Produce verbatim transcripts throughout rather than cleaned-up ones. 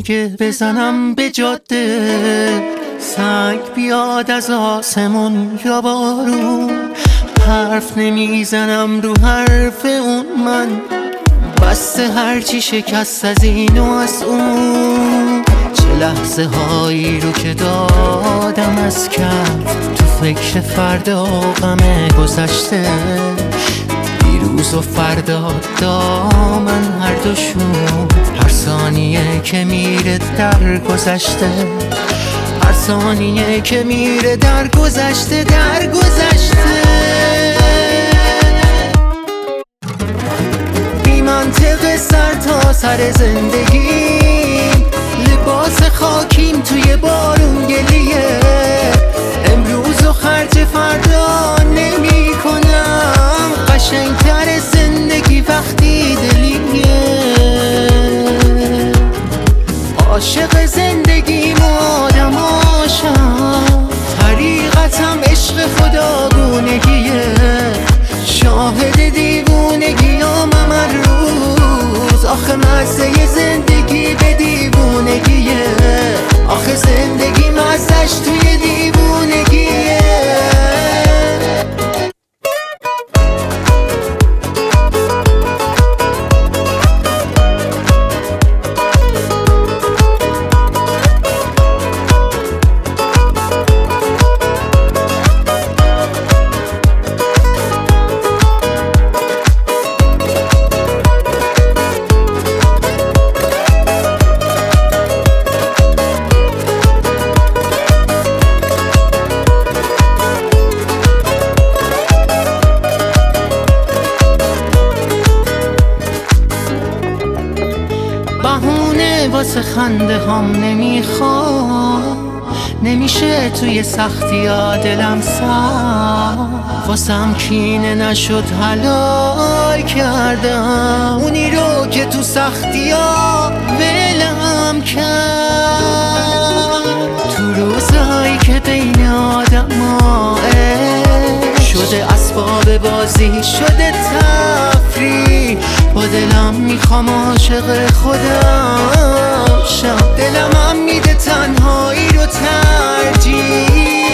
دیگه بزنم به جاده، سنگ بیاد از آسمون یا بارون، حرف نمیزنم رو حرف اون، من بسته هرچی شکست از این و از اون. چه لحظه هایی رو که دادم از کف، تو فکر فردا و غم گذشته، دیروز و فردا دامن هر دوشون، هر ثانیه که میره در گذشته، هر ثانیه که میره در گذشته، در گذشته. بی منطق سر تا سر زندگیم، لباس خاکیم توی بارون گلیه، امروز و خرج فردا نمی کنم، قشنگتر زندگی وقتی دلیه. عاشق زندگیم و آدماشم، طریقتم عشق خداگونگیه، شاهد دیوونگیام هر روز، آخه مزه زندگی به دیوونگیه، آخه زندگی مزهش توی دیوونگیه. بهونه واسه خنده هم نمیخوام، نمیشه توی سختی ها دلم سر، واسم کینه نشد حلال کردم اونی رو که تو سختی ها ولم کرد. تو روزهایی که بین آدم ها شده اسباب بازی، شده تفریح، با دلم میخوام عاشق خودم شم، دلم هم میده تنهایی رو ترجیح.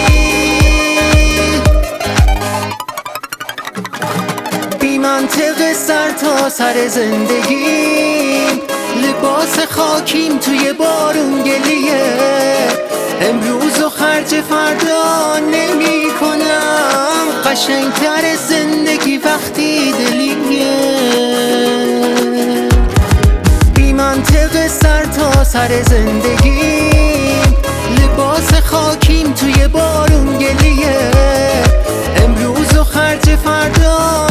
بی منطق سر تا سر زندگیم، لباس خاکیم توی بارون گلیه، امروز و خرج فردا نمی کنم، قشنگتر زندگی وقتی دلیه. بی منطق سر تا سر زندگیم، لباس خاکیم توی بارون گلیه، امروز و خرج فردا